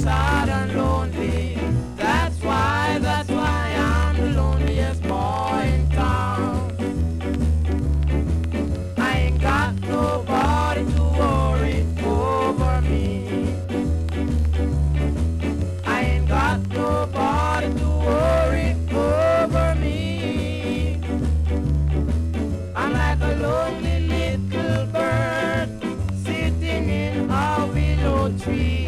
sad and lonely. That's why I'm the loneliest boy in town. I ain't got nobody to worry over me. I ain't got nobody to worry over me. I'm like a lonely little bird sitting in a willow tree.